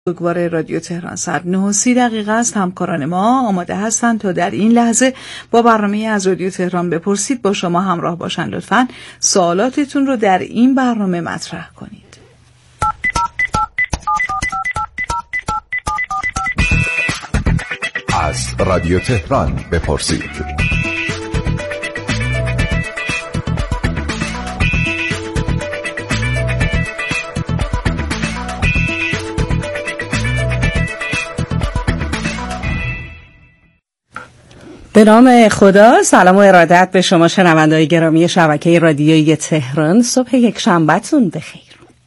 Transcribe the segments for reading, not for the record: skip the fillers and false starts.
بگوار رادیو تهران ساعت 9:30 است. همکاران ما آماده هستند تا در این لحظه با برنامه از رادیو تهران بپرسید با شما همراه باشن. لطفاً سوالاتتون رو در این برنامه مطرح کنید. از رادیو تهران بپرسید. به نام خدا، سلام و ارادت به شما شنونده‌های گرامی شبکه رادیویی تهران. صبح یک شنبه‌تون بخیر.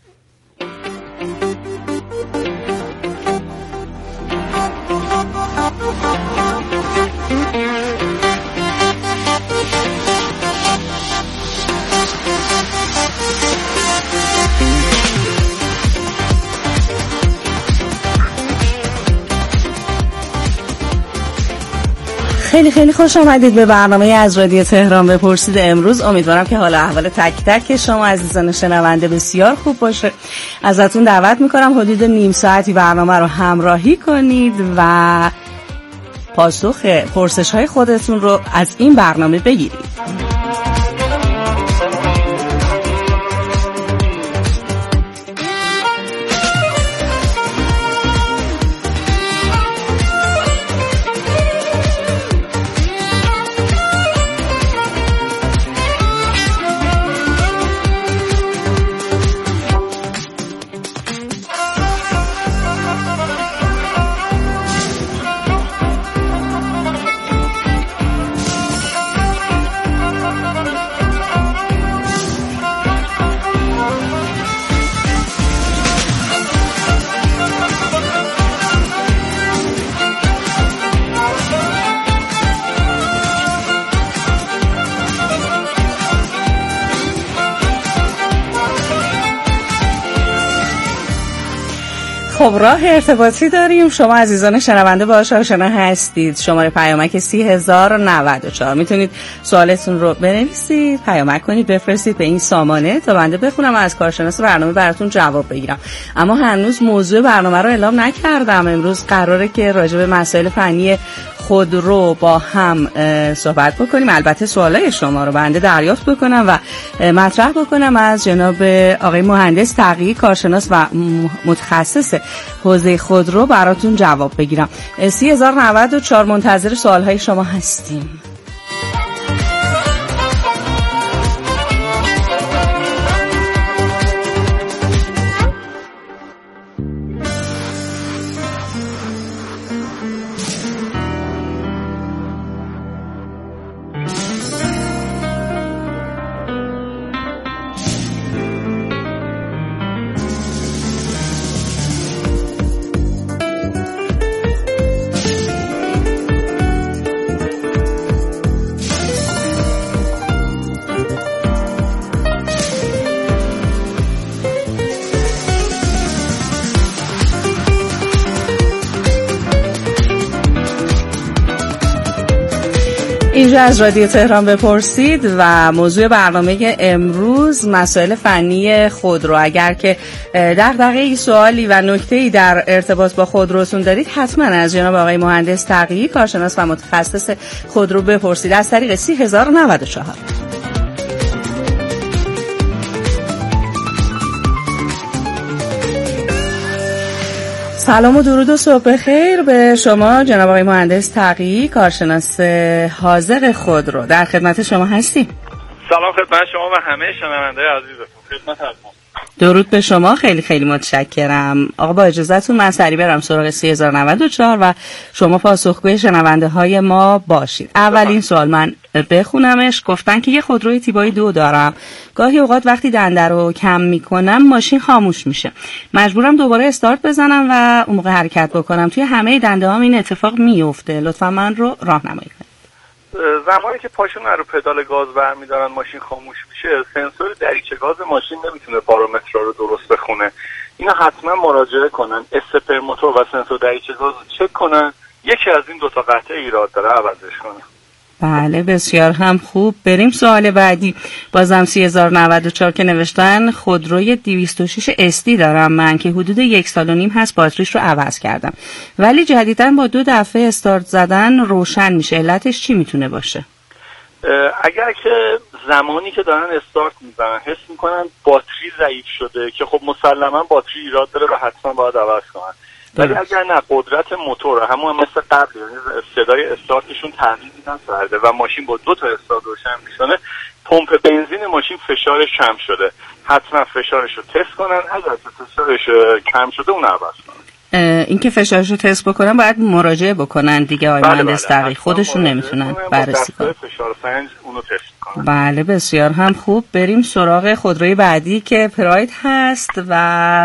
خیلی خوش آمدید به برنامه از رادیو تهران بپرسید. امروز امیدوارم که حال احوال تک تک شما عزیزان شنونده بسیار خوب باشه. ازتون دعوت میکنم حدود نیم ساعتی برنامه رو همراهی کنید و پاسخ پرسش های خودتون رو از این برنامه بگیرید. خب راه ارتباطی داریم. شما عزیزان شنونده باهاش آشنا هستید. شماره پیامک 30,094. میتونید سوالتون رو بنویسید، پیامک کنید، بفرستید به این سامانه تا بنده بخونم و از کارشناس برنامه براتون جواب بگیرم. اما هنوز موضوع برنامه رو اعلام نکردم. امروز قراره که راجع به مسائل فنی خودرو با هم صحبت بکنیم. البته سوالای شما رو بنده دریافت بکنم و مطرح بکنم از جناب آقای مهندس تقیی، کارشناس و متخصص حوزه خودرو، براتون جواب بگیرم. 30,094 منتظر سوالهای شما هستیم. اینجا از رادیو تهران بپرسید و موضوع برنامه امروز مسائل فنی خودرو. اگر که دغدغه‌ای، سوالی و نکته‌ای در ارتباط با خودروتون دارید، حتما از جناب آقای مهندس تقیی، کارشناس و متخصص خودرو بپرسید از طریق 30,094. سلام و درود و صبح بخیر به شما جناب آقای مهندس تقیی، کارشناس حاذق خودرو. در خدمت شما هستیم. سلام خدمت شما و همه شنونده‌های عزیزتون. خدمت هستم. درود به شما. خیلی متشکرم. آقا با اجازهتون من سریع برم سراغ 30,094 و شما پاسخگوی شنونده های ما باشید. اولین سوال من بخونمش. گفتن که یه خودروی تیبای 2 دارم. گاهی اوقات وقتی دنده رو کم میکنم ماشین خاموش میشه. مجبورم دوباره استارت بزنم و اون موقع حرکت بکنم. توی همه دنده هام این اتفاق میفته. لطفا من رو راهنمایی کنید. زمانی که پاشون رو پدال گاز برمیدارن ماشین خاموش میشه، سنسور دریچه گاز ماشین نمیتونه پارامترها رو درست بخونه. اینا حتما مراجعه کنن، استپر موتور و سنسور دریچه گاز رو چک کنن. یکی از این دو تا قطعه ایراد داره عوضش کنن. بله بسیار هم خوب. بریم سوال بعدی. بازم 3094 که نوشتن خودروی 206 استی دارم من که حدود 1.5 سال هست باتریش رو عوض کردم، ولی جدیداً با 2 دفعه استارت زدن روشن میشه. علتش چی میتونه باشه؟ اگر که زمانی که دارن استارت میزنن حس میکنن باتری ضعیف شده که خب مسلما باتری ایراد داره و حتما باید عوض کنن. ولی اگر نه، قدرت موتور همون مثل قبل، یعنی صدای استارتشون تغییر نکرده و ماشین با 2 تا استارت روشن میشه، پمپ بنزین ماشین فشارش کم شده، حتما فشارش رو تست کنن. اگر فشارش کم شده اون عوض کنن. این که فشارش رو تست بکنن باید مراجعه بکنن دیگه آقای مهندس دقیق، خودشون نمیتونن بررسی کنن. فشار سنج اونو تست کنن. بله بسیار هم خوب. بریم سراغ خودروی بعدی که پراید هست و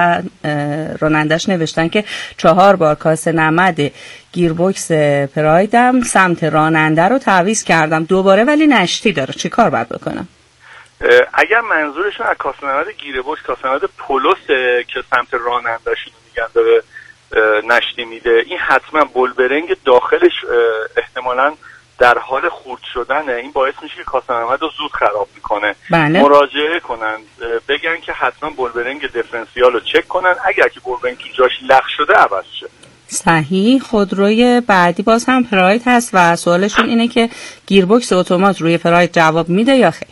رانندش نوشتن که 4 بار کاسه نمد گیربکس پرایدم سمت راننده رو تعویض کردم دوباره ولی نشتی داره، چی کار باید بکنم؟ اگر منظورشون از کاسه نمد گیربکس کاسه نمد پولوسه که سمت رانندهشون میگن داره نشتی میده، این حتما بولبرنگ داخلش احتمالاً در حال خورد شدنه. این باعث میشه که کاسه نمد رو زود خراب میکنه. بله. مراجعه کنن، بگن که حتما بولبرنگ دیفرنسیال رو چک کنن، اگر که بولبرنگ تو جاش لغ شده عوض شه. صحیح. خودروی بعدی باز هم پراید هست و سوالشون اینه که گیربکس اتومات روی پراید جواب میده یا خیر؟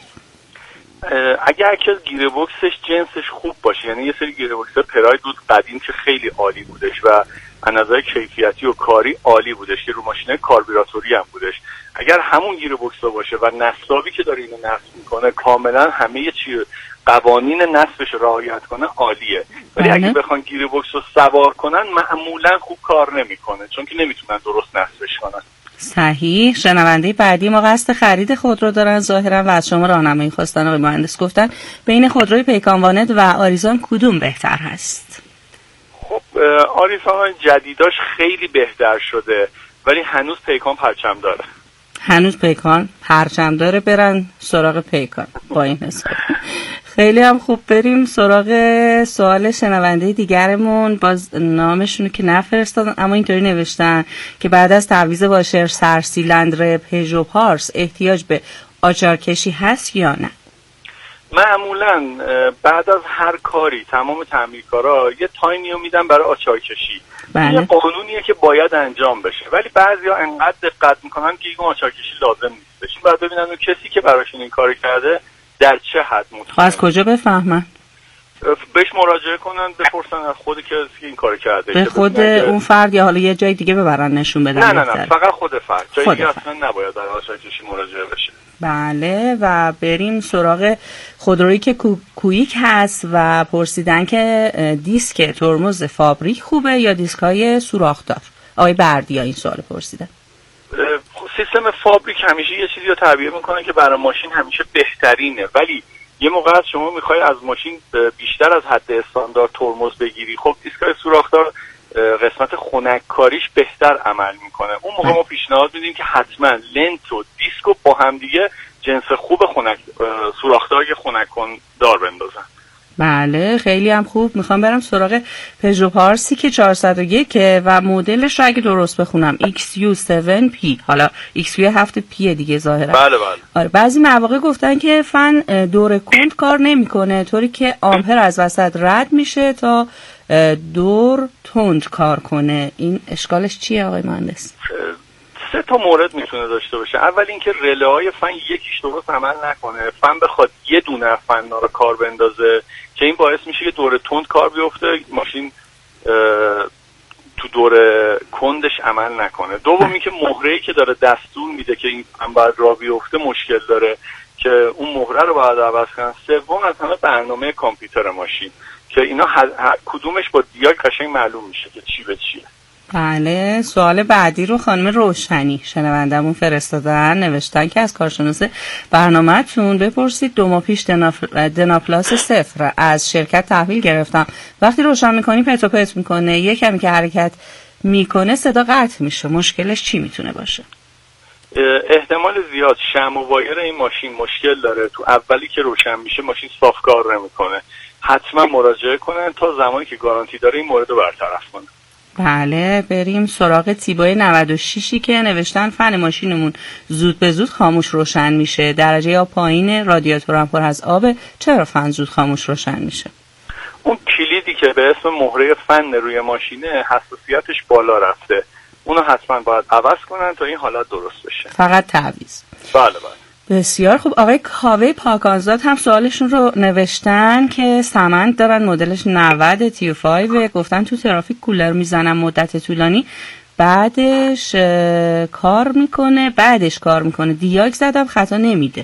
اگر که گیربکسش جنسش خوب باشه، یعنی یه سری گیربکس پراید بود قدیم که خیلی عالی بودش و از نظر کیفیتی و کاری عالی بودش که رو ماشین کاربوراتوری هم بودش، اگر همون گیربکس باشه و نصابی که داره اینو نصب میکنه کاملا همه قوانین نصبش رعایت کنه عالیه. ولی اگه بخوان گیربکس رو سوار کنن معمولا خوب کار نمیکنه چون که نمیتونن درست نصبش کنن. صحیح. شنونده بعدی ما قصد خرید خودرو دارن ظاهرا و از شما راهنمایی خواستن. آقای مهندس گفتن بین خودروی پیکان وانت و آریزون کدوم بهتر هست؟ خب آریزون جدیداش خیلی بهتر شده ولی هنوز پیکان پرچم داره. هنوز پیکان پرچم داره، برن سراغ پیکان با این حساب. خیلی هم خوب. بریم سراغ سوال شنونده دیگرمون. باز نامشونو که نفرستادن اما اینطوری نوشتن که بعد از تعویض واشر سرسیلندر پژو پارس احتیاج به آچارکشی هست یا نه؟ معمولا بعد از هر کاری تمام تعمیرکارا یه تایمیو میدن برای آچارکشی. بله. یه قانونیه که باید انجام بشه ولی بعضیا انقدر دقت میکنن که این آچارکشی لازم نیستش. بعد ببینن اون کسی که براشون این کارو کرده در چه حد مطمئن. از کجا بفهمن؟ بهش مراجعه کنن، بپرسن از خود کسی که این کارو کرده. به خود اون فرد یا حالا یه جای دیگه ببرن نشون بدن؟ نه فقط خود فرد. جای دیگه اصلا نباید برای آچارکشی مراجعه بشه. بله. و بریم سراغ خودرویی که کویک هست و پرسیدن که دیسک ترمز فابریک خوبه یا دیسکای سوراخدار؟ آقای بردیا این سوال پرسیدن. سیستم فابریک همیشه یه چیزی رو تعبیه میکنه که برای ماشین همیشه بهترینه ولی یه موقع از شما میخوای از ماشین بیشتر از حد استاندارد ترمز بگیری، خب دیسکای سوراخدار قسمت خنککاریش بهتر عمل میکنه. اون موقع ما پیشنهاد میدیم که حتما لنت و دیسکو با هم دیگه جنس خوب سوراخدار که خنک‌دار بندازن. بله خیلی هم خوب. میخوام برم سراغ پژو پارسی که 401 و مدلش رو اگه درست بخونم XU7P، حالا XU7P دیگه ظاهرا. بله. آره بعضی مواقع گفتن که فن دور کند کار نمیکنه طوری که آمپر از وسط رد میشه تا دور تند کار کنه. این اشکالش چیه آقای مهندس؟ 3 تا مورد میتونه داشته باشه. اول اینکه رله‌های فن یکیش درست عمل نکنه، فن بخواد یه دونه فنا رو کار بندازه که این باعث میشه که دور تند کار بیفته، ماشین تو دور کندش عمل نکنه. دومی که مهره‌ای که داره دستور میده که این فن باید راه بیفته مشکل داره که اون مهره رو باید عوض کنن. سوم از همه برنامه کامپیوتر ماشین که اینا کدومش با دیال قشنگ معلوم میشه که چی به چیه. بله. سوال بعدی رو خانم روشنی شنوندمون فرستادن، نوشتن که از کارشناس برنامه‌تون بپرسید 2 ماه پیش دناپلاس 0 از شرکت تحویل گرفتم. وقتی روشن میکنی پت و پت میکنه، یه کمی که حرکت میکنه صدا قطع میشه. مشکلش چی میتونه باشه؟ احتمال زیاد شمع و وایر این ماشین مشکل داره. تو اولی که روشن میشه ماشین صاف کار نمیکنه. حتما مراجعه کنن تا زمانی که گارانتی داره این مورد رو برطرف کنن. بله، بریم سراغ تیبای 96 که نوشتن فن ماشینمون زود به زود خاموش روشن میشه، درجه آب پایین، رادیاتورم پر از آبه، چرا فن زود خاموش روشن میشه؟ اون کلیدی که به اسم مهره فن روی ماشینه حساسیتش بالا رفته، اونو حتما باید عوض کنن تا این حالت درست بشه. فقط تعویض؟ بله بله. بسیار خوب. آقای کاوه پاکانزاد هم سوالشون رو نوشتن که سمند دارن، مدلش 90 تیر 5، گفتن تو ترافیک کولر میزنم مدت طولانی، بعدش کار میکنه، دیاگ زدم خطا نمیده.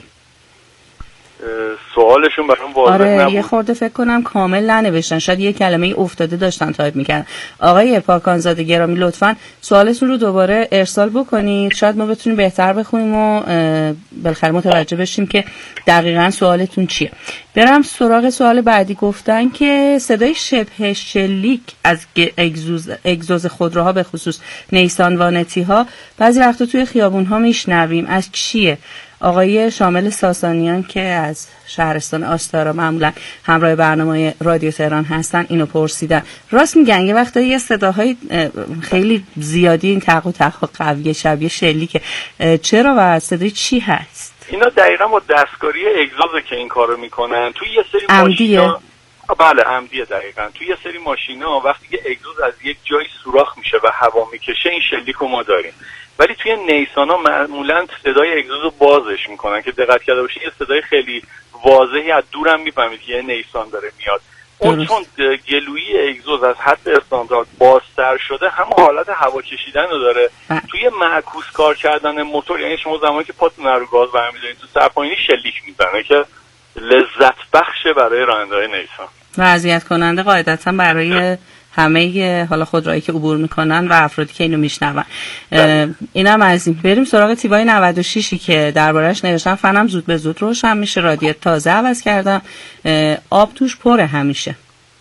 سوالشون برام واضح نبود. آره، یه خورده فکر کنم کامل ننوشتن، شاید یه کلمه افتاده داشتن تایپ میکردن. آقای پاکانزاده گرامی لطفاً سوالتون رو دوباره ارسال بکنید، شاید ما بتونیم بهتر بخونیم و بالاخره متوجه بشیم که دقیقاً سوالتون چیه. برم سراغ سوال بعدی. گفتن که صدای شبه شلیک از اگزوز خودروها به خصوص نیسان وانتی ها بعضی وقتا توی خیابون ها میشنویم، از چیه؟ آقای شامل ساسانیان که از شهرستان آستارا معمولا همراه برنامه رادیو تهران هستن اینو پرسیدن. راست میگن یه وقتایی یه صداهای خیلی زیادی این تق و تق قویه شبیه شلیکه، چرا و صدای چی هست؟ اینا دقیقا با دستکاری اگزوزه که این کارو میکنن. توی یه سری ماشینا، بله عمدیه، دقیقاً توی یه سری ماشینا وقتی که اگزوز از یک جای سوراخ میشه و هوا میکشه این شلیکو ما داریم، ولی توی نیسانا معمولا صدای اگزوزو بازش میکنن که دقت کرده باشید یه صدای خیلی واضحی از دورم میفهمید که یه نیسان داره میاد. اون چون گلویی اگزوز از حد استاندارد بازتر شده، همون حالت هوا کشیدن رو داره. توی معکوس کار کردن موتور، یعنی شما زمانی که پاتون رو گاز برمی‌دارید تو سرپایینی شلیک میزنه که لذت بخشه برای راننده‌های نیسان و اذیت کننده قاعدتاً برای همه حالا خودرویی که عبور میکنن و افرادی که اینو میشنون. اینم از این. بریم سراغ تیبای 96 که دربارش نوشتن فنم زود به زود روشن میشه، رادیاتور تازه عوض کردم، آب توش پره همیشه.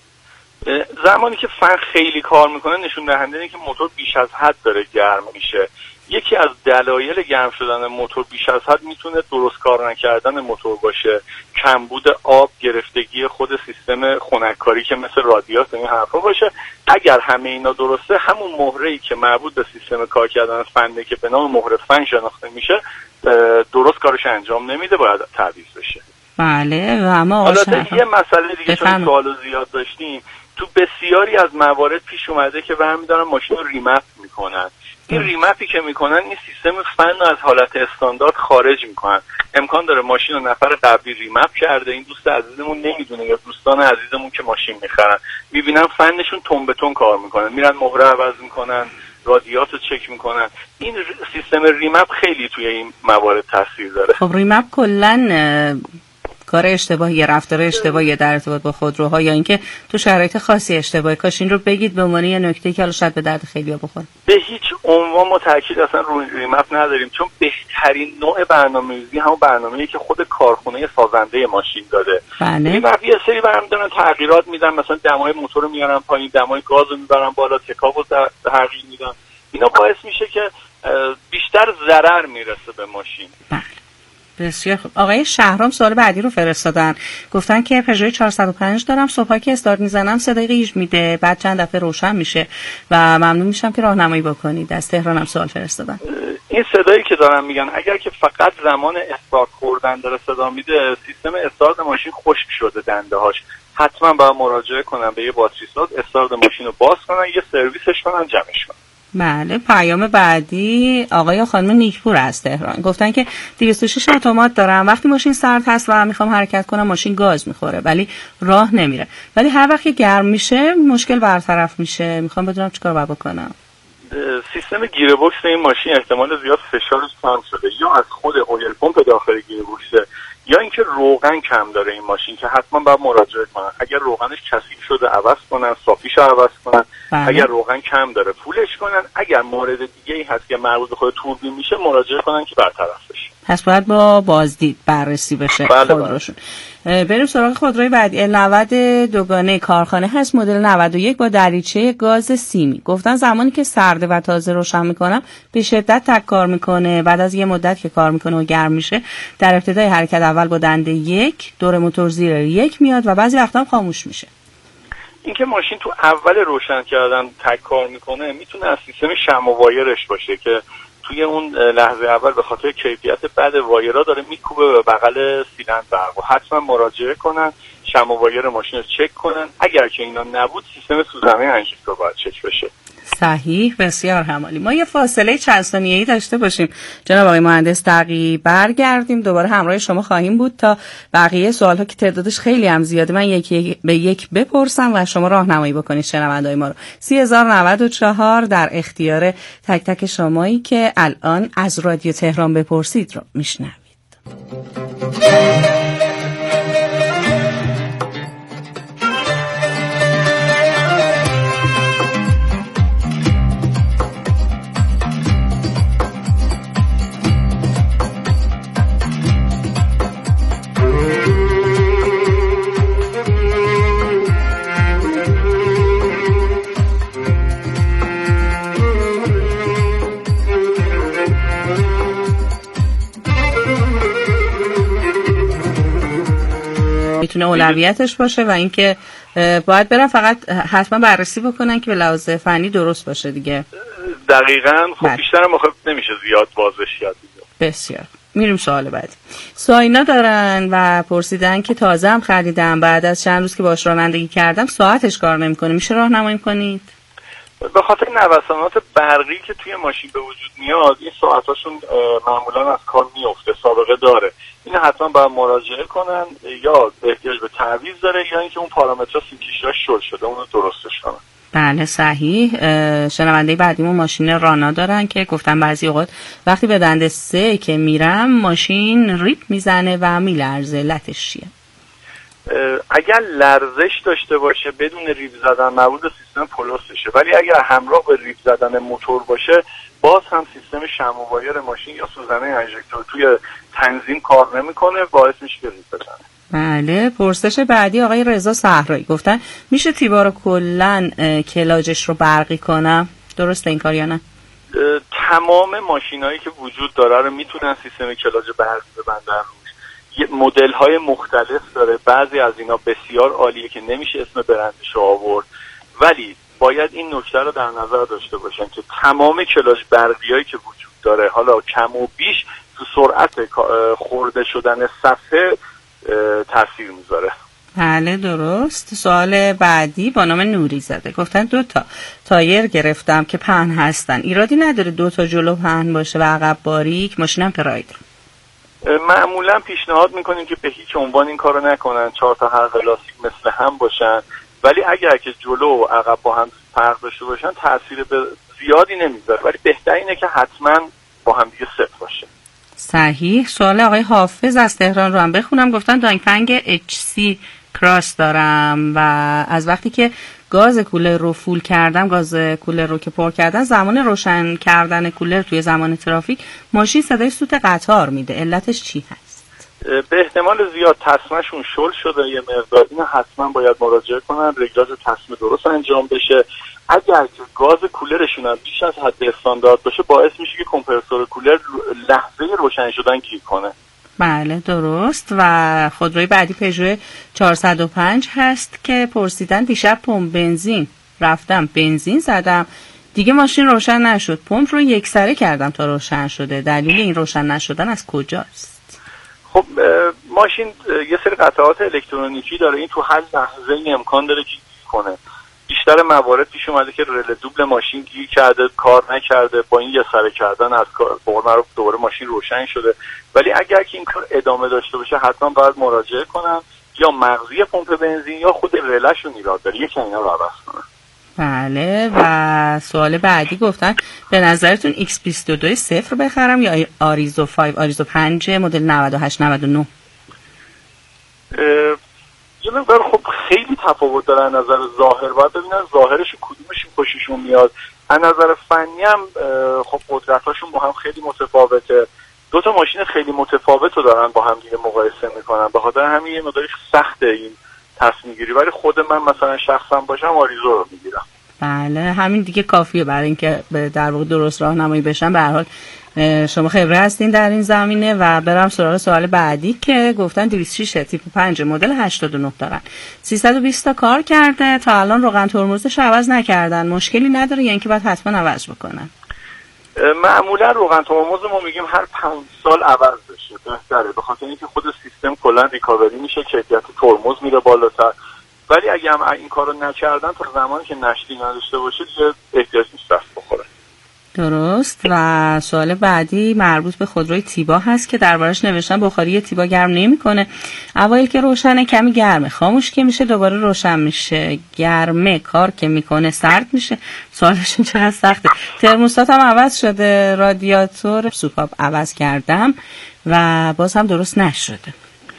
زمانی که فن خیلی کار میکنه نشون دهنده اینه که موتور بیش از حد داره گرم میشه. یکی از دلایل گرم شدن موتور بیش از حد میتونه درست کار نکردن موتور باشه، کمبود آب، گرفتگی خود سیستم خنککاری که مثل رادیاتور این حرفا باشه. اگر همه اینا درسته، همون مهره‌ای که مربوط به سیستم کار کردن فنده که به نام مهره فن شناخته میشه درست کارش انجام نمیده، باید تعویض بشه. بله. و اما حالا یه مسئله دیگه چون سوالو زیاد داشتیم، تو بسیاری از موارد پیش اومده که برمی‌دارن ماشین رو ریمپ میکنن. این ریمپی که میکنن این سیستم فن رو از حالت استاندارد خارج میکنن. امکان داره ماشین رو نفر قبلی ریمپ کرده، این دوست عزیزمون نمیدونه یا دوستان عزیزمون که ماشین میخرن میبینن فنشون تون به تون کار میکنن، میرن مهره عوض میکنن، رادیاتور چک میکنن. این سیستم ریمپ خیلی توی این موارد تاثیر داره. خب ریمپ کلا کار اشتباهی، رفتار اشتباهی در ارتباط با خودروها یا اینکه تو شرایط خاصی اشتباهی؟ کاش این رو بگید به عنوان یه نکته که حالا شاید به درد خیلی‌ها بخوره. به هیچ عنوان ما تاکید اصلا روی ریمپ نداریم، چون بهترین نوع برنامه‌ریزی همون برنامه‌ای که خود کارخونه سازنده ماشین داده. ریمپ یه سری برمی‌دارن تغییرات میدن، مثلا دمای موتور رو میارن پایین، دمای گاز رو میبرن بالا، تکاپو تغییر میدن. اینا باعث میشه که بیشتر ضرر میرسه به ماشین. بسیار خوب. آقای شهرام سوال بعدی رو فرستادن، گفتن که پژو 405 دارم، صبحا که استارت میزنم صدای قیژ میده، بعد چند دفعه روشن میشه و ممنون میشم که راهنمایی بکنید. از تهرانم سوال فرستادن. این صدایی که دارن میگن اگر که فقط زمان استارت خوردن داره صدا میده، سیستم استارت ماشین خشک شده دنده‌هاش، حتما باید مراجعه کنن به یه باتریساز، استارت ماشین رو باز کنن، یه سرویسش کنن، جمعش کنن. بله. پیام بعدی آقای خانم نیکپور از تهران، گفتن که 206 اتومات دارم، وقتی ماشین سرد هست و میخوام حرکت کنم ماشین گاز میخوره ولی راه نمیره، ولی هر وقت که گرم میشه مشکل برطرف میشه. میخوام بدونم چیکار باید بکنم. سیستم گیر باکس این ماشین احتمال زیاد فشارش کم شده، یا از خود اویل پمپ داخل گیر باکس، یا اینکه روغن کم داره این ماشین که حتما باید مراجعه کنن. اگر روغنش کثیف شده عوض کنن، صافیشو عوض کنن. اگر روغن کم داره پولش کنن. اگر مورد دیگه ای هست که مربوط به خود توربین میشه مراجعه کنن که برطرف بشه. پس باید با بازدید بررسی بشه خودروشون. بریم سراغ خودروی بعدی. 90 دوگانه کارخانه هست، مدل 91 با دریچه گاز سیمی. گفتن زمانی که سرده و تازه روشن میکنم به شدت تک کار میکنه، بعد از یه مدت که کار میکنه و گرم میشه در ابتدای حرکت اول با دنده 1 دور موتور زیر 1 میاد و بعضی وقتا هم خاموش میشه. اینکه ماشین تو اول روشن کردن تک کار میکنه، میتونه از سیستم شمع و وایرش باشه که توی اون لحظه اول به خاطر کیفیت بد وایرها داره میکوبه به بغل سیلندر برق. حتما مراجعه کنن، شمع و وایر ماشین رو چک کنن. اگر که اینا نبود سیستم سوزنه انژکتور باید چک بشه. صحیح، بسیار همالی. ما یه فاصله چند ثانیه‌ای داشته باشیم جناب آقای مهندس تقی، برگردیم دوباره همراه شما خواهیم بود تا بقیه سوال‌ها که تعدادش خیلی هم زیاده من یکی به یک بپرسم و شما راهنمایی بکنید شنونده‌های ما رو. 3094 در اختیار تک تک شمایی که الان از رادیو تهران بپرسید رو میشنوید. میتونه اولویتش باشه و اینکه باید برن فقط حتما بررسی بکنن که به لحاظ فنی درست باشه دیگه. دقیقاً. خب بیشتر هم نمیشه زیاد بازش یاد دیگه. بسیار. میریم سوال بعد. ساینا دارن و پرسیدن که تازه هم خریدم، بعد از چند روز که باهاش رانندگی کردم ساعتش کار نمیکنه، میشه راهنمایی کنید؟ به خاطر نوسانات برقی که توی ماشین به وجود میاد این ساعتاشون معمولا از کار میفته، سابقه داره. این حتما باید مراجعه کنن، یا احتیاج به تعویض داره یا اینکه اون پارامترها سیمکشی‌هاش شل شده اونو درستش کنن. بله صحیح. شنونده بعدیمون ماشین رانا دارن که گفتن بعضی اوقات وقتی به دنده 3 که میرم ماشین ریپ میزنه و میلرزه، علتش چیه؟ اگر لرزش داشته باشه بدون ریپ زدن مربوط به سیستم پولوسشه، ولی اگر همراه با ریپ زدن موتور باشه باز هم سیستم شمع و وایر ماشین یا سوزنه انژکتور توی تنظیم کار نمیکنه، باعث میشه که ریپ بزنه. بله. پرسش بعدی آقای رضا صحرایی گفتن میشه تیبارو کلن کلاجش رو برقی کنم، درسته این کار یا نه؟ تمام ماشینایی که وجود داره رو میتونن سیستم کلاج برقی ببندن روش. مدل های مختلف داره، بعضی از اینا بسیار عالیه که نمیشه اسم برندش رو آورد، ولی باید این نکته رو در نظر داشته باشن که تمام کلاج برقیایی که وجود داره حالا کم و بیش تو سرعت خورده شدن صفحه تاثیر میذاره. بله درست. سوال بعدی با نام نوری زده گفتن 2 تا تایر گرفتم که پهن هستن، ایرادی نداره 2 تا جلو پهن باشه و عقب باریک، ماشینم پراید؟ معمولا پیشنهاد میکنیم که به هیچ عنوان این کارو نکنن، 4 تا حلقه لاستیک مثل هم باشن، ولی اگر که جلو و عقب با هم فرق داشته باشن تاثیر زیادی نمیذاره، ولی بهتر اینه که حتما با هم دیگه ست باشه. صحیح. سوال آقای حافظ از تهران رو هم بخونم. گفتن دانگفنگ HC کراس دارم و از وقتی که گاز کولر رو فول کردم، گاز کولر رو که پر کردن، زمان روشن کردن کولر توی زمان ترافیک ماشین صدای سوت قطار میده، علتش چی هست؟ به احتمال زیاد تصمه‌شون شل شده یه مقدار، اینو حتما باید مراجعه کنن، رگلاژ تصمه درست انجام بشه. اگر که گاز کولرشون هم بیش از حد استاندارد باشه باعث میشه که کمپرسور کولر لحظه روشن شدن گیر کنه. بله درست. و خودروی بعدی پژو 405 هست که پرسیدن دیشب پمپ بنزین رفتم بنزین زدم دیگه ماشین روشن نشد، پمپ رو یکسره کردم تا روشن شده، دلیل این روشن نشدن از کجاست؟ خب ماشین یه سری قطعات الکترونیکی داره، این تو هر لحظه امکان داره که گیر کنه. بیشتر موارد پیش اومده که رل دوبل ماشین گیر کرده، کار نکرده، با این یه سره کردن از کار دوباره ماشین روشن شده. ولی اگر که این کار ادامه داشته باشه حتما باید مراجعه کنن، یا مغزی پمپ بنزین یا خود رلشون ایراد داره، یکی اینا رو عوض کنن. بله. و سوال بعدی گفتن به نظرتون X22 صفر بخرم یا آریزو 5 مدل 98-99؟ یه مقدار خب خیلی تفاوت داره از نظر ظاهر، باید ببینن ظاهرش کدومش خوششون میاد. از نظر فنی هم خب قدرتاشون با هم خیلی متفاوته، 2 تا ماشین خیلی متفاوت رو دارن با هم دیگه مقایسه میکنن، به خاطر همین یه مقدار سخته این تصمیم گیری، ولی خود من مثلا شخصا باشم آریزو رو میگیرم. بله همین دیگه کافیه برای اینکه در واقع درست راهنمایی بشن. به هر حال شما خبره هستین در این زمینه و برم سراغ سوال بعدی که گفتن 206 تیپ 5 مدل 89 دارن، 320 تا کار کرده، تا الان روغن ترمزش عوض نکردن، مشکلی نداره یا اینکه باید حتما عوض بکنن؟ معمولا روغن ترمز ما میگیم هر 5 سال عوض بشه بهتره، به خاطر اینکه خود سیستم کلا ریکاوری میشه، کیفیت ترمز میره بالاتر. ولی اگه هم این کارو نکردن تا زمانی که نشتی نداشته باشه دیگه احتیاج نیست دست بخوره. درست. و سوال بعدی مربوط به خودروی تیبا هست که دربارش نوشتن بخاری تیبا گرم نمیکنه، اوایل که روشنه کمی گرمه، خاموش که میشه دوباره روشن میشه، گرمه کار که میکنه سرد میشه. سوالشون چقدر سخته. ترموستات هم عوض شده، رادیاتور سوپاپ عوض کردم و باز هم درست نشده.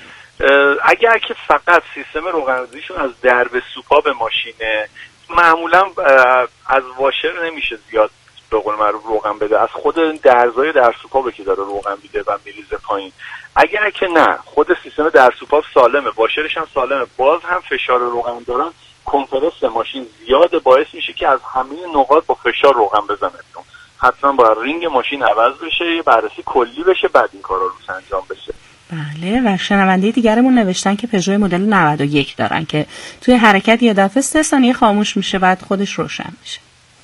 اگر که فقط سیستم روغن‌ریزیشون از درب سوپاپ ماشینه، معمولا از واشر نمیشه زیاد به قول معروف روغن بده، از خود درزای در سوپاپه که داره روغن میده و میریزه پایین. اگر که نه خود سیستم در سوپاپ سالمه، واشرش هم سالمه، باز هم فشار روغن دارن، کمپرس ماشین زیاده، باعث میشه که از همه نقاط با فشار روغن بزنه. حتما باید رینگ ماشین عوض بشه، یه بررسی کلی بشه، بعد این کارا رو انجام بشه. بله. و شنونده دیگرمون نوشتن که پژو مدل 91 دارن که توی حرکت یه دفعه 3 ثانیه خاموش میشه بعد خودش روشن میشه.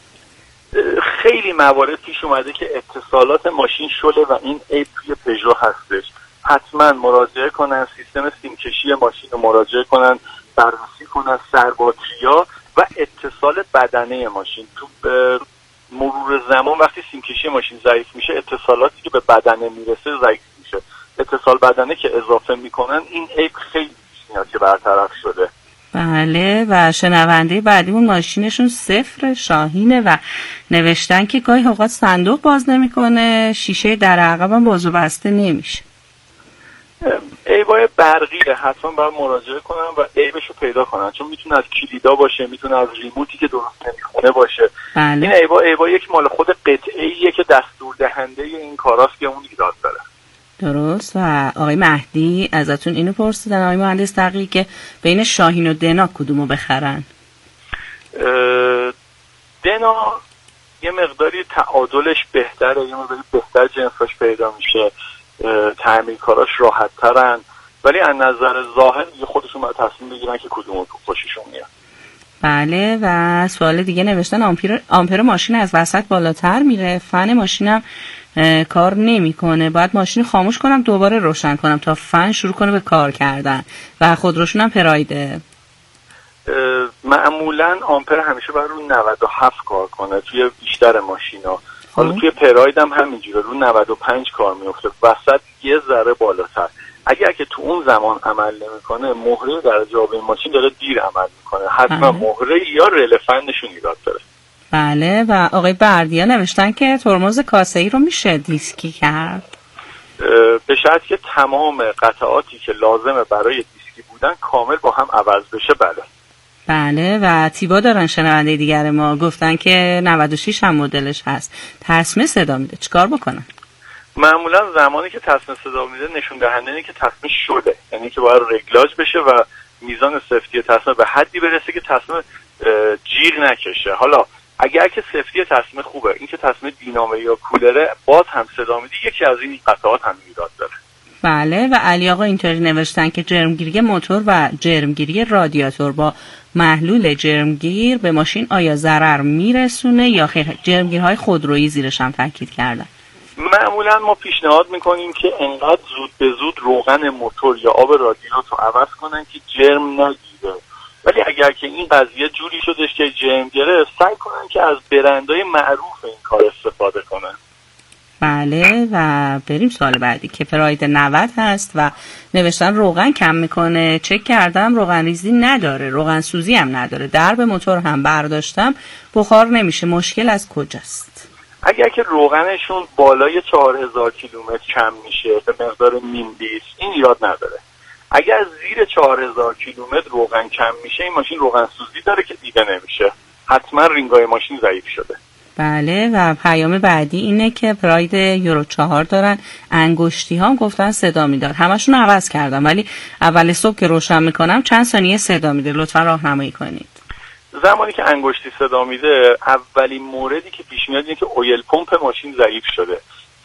خیلی موارد پیش اومده که اتصالات ماشین شله و این عیب توی پژو هستش. حتما مراجعه کنن، سیستم سیمکشی ماشین رو مراجعه کنن، بررسی کنن سرباتریا و اتصال بدنه ماشین. تو مرور زمان وقتی سیمکشی ماشین ضعیف میشه، اتصالاتی که به بدنه میرسه ضعیف میشه. اتصال بدنه که اضافه میکنن این عیب خیلی میاد که برطرف شده. بله. و شنونده بعدیمون ماشینشون 0 شاهینه و نوشتن که گاهی اوقات صندوق باز نمیکنه، شیشه در عقبم باز و بسته نمیشه. عیبای برقیه، حتما باید مراجعه کنن و عیبشو پیدا کنن، چون میتونه از کلیدا باشه، میتونه از ریموتی که درست نمیخونه باشه. بله. این عیبا یک مال خود قطعه‌ایه که دستور دهنده این کاراست که اون ایراد داره. درست. و آقای مهدی ازتون اینو پرسیدن آقای مهندس دقیق که بین شاهین و دنا کدومو بخرن؟ دنا یه مقداری تعادلش بهتره، یه مقداری بهتر جنساش پیدا میشه، تعمیرکاراش راحت ترن، ولی از نظر ظاهر یه خودشون باید تصمیم بگیرن که کدومو خوششون میاد. بله. و سوال دیگه نوشتن آمپر ماشین از وسط بالاتر میره، فن ماشینم کار نمیکنه، باید ماشین خاموش کنم دوباره روشن کنم تا فن شروع کنه به کار کردن و خودروشون هم پرایده. معمولا آمپر همیشه باید رو 97 کار کنه توی بیشتر ماشینا. حالا توی پراید هم همینجوره، رو 95 کار میفته، وسط یه ذره بالاتر. اگر که تو اون زمان عمل نمیکنه، مهره درجه آب ماشین داره دیر عمل میکنه، حتما مهره یا رل فنشون ایراد داره. بله. و آقای بردیا نوشتن که ترمز کاسه‌ای رو میشه دیسکی کرد؟ به شرط که تمام قطعاتی که لازمه برای دیسکی بودن کامل با هم عوض بشه. بله. بله. و تیبا دارن شنونده دیگر ما گفتن که 96 هم مدلش هست، تصمیم صدا میده، چیکار بکنن؟ معمولا زمانی که تصمیم صدا میده نشون دهنده اینه که تصمیم شده، یعنی که باید رگلاج بشه و میزان سفتی تصمیم به حدی برسه که تصمیم جیغ نکشه. حالا اگر که سفتی تصمیم خوبه، این که تصمیم دینامه یا کولره باز هم صدا میده، یکی از این قطعات هم ایراد داره. بله. و علی آقا اینطوری نوشتن که جرمگیری موتور و جرمگیری رادیاتور با محلول جرمگیر به ماشین آیا ضرر میرسونه یا خیر؟ جرمگیرهای خودرویی زیرش هم تاکید کردن. معمولا ما پیشنهاد میکنیم که انقدر زود به زود روغن موتور یا آب رادیاتور عوض کنن که جرم نگیره. ولی اگر که این قضیه جوری شدش که جرم گرفت، سعی کنن که از برندهای معروف این کار استفاده کنن. بله. و بریم سوال بعدی که پراید 90 هست و نوشتن روغن کم میکنه، چک کردم روغن ریزی نداره، روغن سوزی هم نداره، درب موتور هم برداشتم، بخار نمیشه، مشکل از کجاست؟ اگر که روغنشون بالای 4000 کیلومتر کم میشه به مقدار نیم لیتر، این ایراد نداره. اگر زیر 4000 کیلومتر روغن کم میشه، این ماشین روغن سوزی داره که دیده نمیشه، حتما رینگای ماشین ضعیف شده. بله. و پیام بعدی اینه که پراید یورو 4 دارن، انگشتی ها گفتن صدا میداد، همشون عوض کردم ولی اول صبح که روشن میکنم چند ثانیه صدا میده، لطفا راهنمایی کنید. زمانی که انگشتی صدا میده، اولین موردی که پیش میاد اینه که اویل پمپ ماشین ضعیف شده.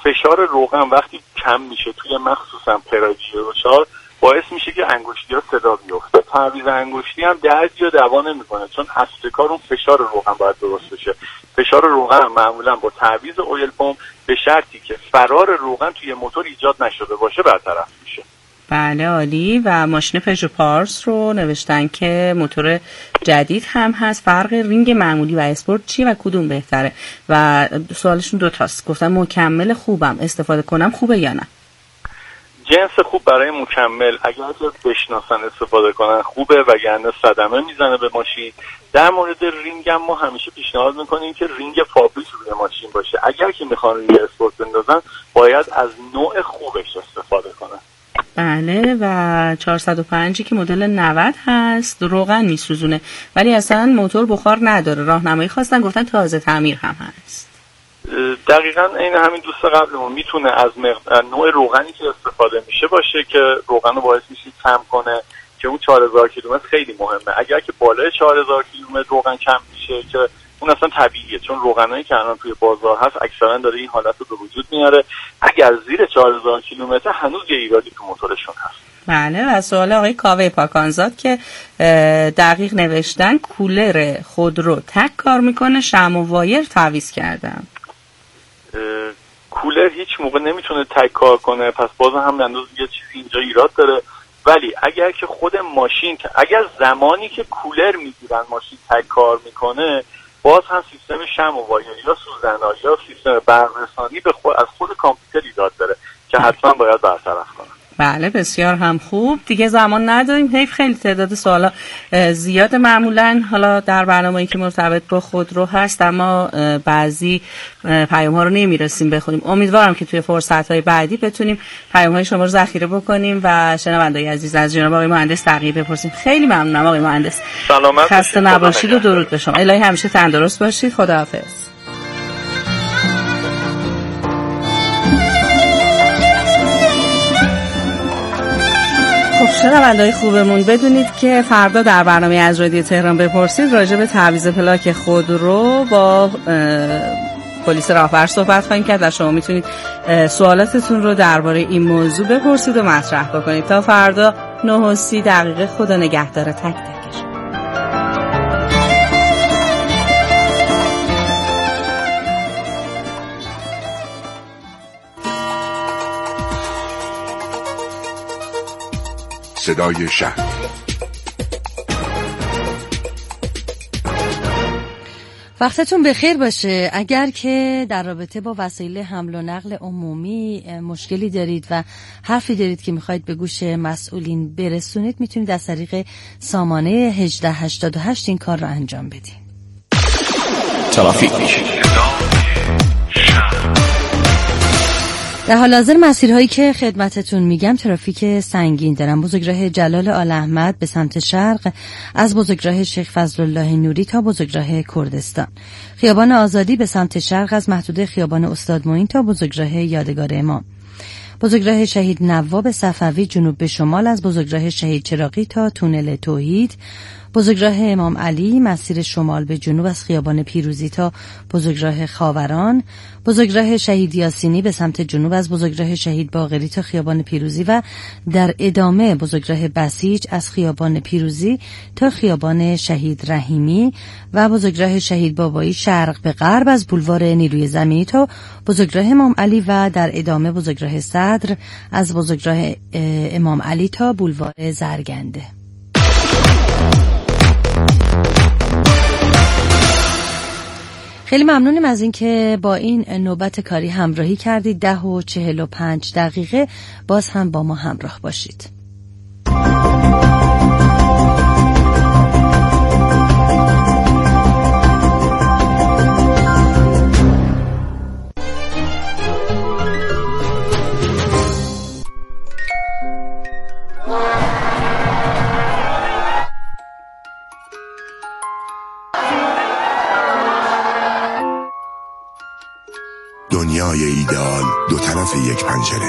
فشار روغن وقتی کم میشه توی مخصوصا پراگیروچار باعث میشه که انگشتی ها صدا بیفته. تعویض انگشتی هم دردی و دوا نمیکنه، چون اصل کار اون فشار روغن باید درست بشه. فشار روغن هم معمولا با تعویض اویل پمپ به شرطی که فرار روغن توی موتور ایجاد نشده باشه برطرف میشه. بله عالی. و ماشین پژو پارس رو نوشتن که موتور جدید هم هست، فرق رینگ معمولی و اسپورت چیه و کدوم بهتره؟ و سوالشون دوتاست، گفتن مکمل خوبم استفاده کنم خوبه یا نه؟ جنس خوب برای مکمل اگر بشناسن استفاده کنن خوبه، وگرنه صدمه میزنه به ماشین. در مورد رینگ هم ما همیشه پیشنهاد میکنیم که رینگ فابریک روی ماشین باشه. اگر که میخوان رینگ اسپورت بندازن باید از نوع خوبش استفاده کنن. بله. و 405 که مدل 90 هست روغن میسوزونه ولی اصلا موتور بخار نداره، راهنمایی خواستن، گفتن تازه تعمیر هم هست. دقیقاً این همین دوست قبلمون میتونه از نوع روغنی که استفاده میشه باشه که روغن رو باعث میشه کم کنه، که اون 4000 کیلومتر خیلی مهمه. اگر که بالای 4000 کیلومتر روغن کم میشه که اون اصلا طبیعیه، چون روغنایی که الان توی بازار هست اکثرا داره این حالت رو به وجود میاره. اگر زیر 4000 کیلومتر هنوز یه ایرادی تو موتورشون هست. بله. و سوال آقای کاوه پاکانزاد که دقیق نوشتن کولر خودرو تک کار میکنه، شمع و وایر تعویض کردم. کولر هیچ موقع نمیتونه تک کار کنه، پس بازم هم انداز یه چیزی اینجا ایراد داره. ولی اگر که خود ماشین اگر زمانی که کولر میگیرن ماشین تک کار میکنه، باز هم سیستم شمع و وایر یا سوزن‌ها یا سیستم برق رسانی از خود کامپیوتر ایراد داره که حتما باید برطرف کنه. بله بسیار هم خوب. دیگه زمان نداریم، حیف خیلی تعداد سوالا زیاد معمولا حالا در برنامه‌ای که مرتبط با خودرو هست، اما بعضی پیام ها رو نمیرسیم بخونیم. امیدوارم که توی فرصت‌های بعدی بتونیم پیام های شما رو ذخیره بکنیم و شنوندگان عزیز از جناب آقای مهندس تغییر بپرسیم. خیلی ممنونم آقای مهندس. سلامت باشید. خسته نباشید و درود به شما. الهی همیشه تندرست باشید. خداحافظ. شنونده‌های خوبمون، بدونید که فردا در برنامه از رادیو تهران بپرسید راجع به تعویض پلاک خودرو با پلیس راهبر صحبت خواهیم کرد و شما میتونید سوالاتتون رو درباره این موضوع بپرسید و مطرح بکنید. تا فردا 9:30 خدا نگهدار تک تک. صدای شهر. وقتتون بخیر باشه. اگر که در رابطه با وسایل حمل و نقل عمومی مشکلی دارید و حرفی دارید که میخواید به گوش مسئولین برسونید، میتونید از طریق سامانه 1888 این کار رو انجام بدین. ترافیک. در حال حاضر مسیرهایی که خدمتتون میگم ترافیک سنگین دارن. بزرگراه جلال آل احمد به سمت شرق از بزرگراه شیخ فضلالله نوری تا بزرگراه کردستان، خیابان آزادی به سمت شرق از محدوده خیابان استاد معین تا بزرگراه یادگار امام، بزرگراه شهید نواب صفوی جنوب به شمال از بزرگراه شهید چراغی تا تونل توحید، بزرگراه امام علی مسیر شمال به جنوب از خیابان پیروزی تا بزرگراه خاوران، بزرگراه شهید یاسینی به سمت جنوب از بزرگراه شهید باقری تا خیابان پیروزی و در ادامه بزرگراه بسیج از خیابان پیروزی تا خیابان شهید رحیمی و بزرگراه شهید بابایی شرق به غرب از بولوار نیروی زمینی تا بزرگراه امام علی و در ادامه بزرگراه صدر از بزرگراه امام علی تا بولوار زرگنده. خیلی ممنونیم از اینکه با این نوبت کاری همراهی کردید. 10:45 باز هم با ما همراه باشید. دنیای ایدئال دو طرف یک پنجره.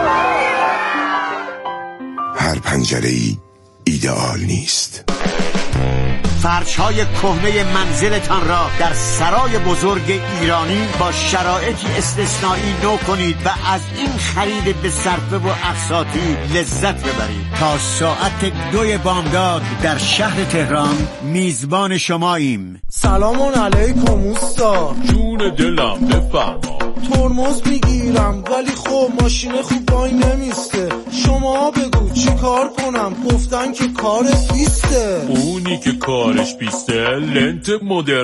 هر پنجره‌ای ایدئال نیست. فرش‌های کهنه منزلتان را در سرای بزرگ ایرانی با شرایطی استثنایی نو کنید و از این خرید به صرفه و اقساطی لذت ببرید. تا ساعت 2 بامداد در شهر تهران میزبان شماییم. سلام علیکم استاد. جون دلم بفرما. ترمز میگیرم ولی خب ماشین خوب وای نمیسته. شما بگو چی کار کنم؟ گفتن که کار بیسته. اونی که کارش بیسته لنت مدرن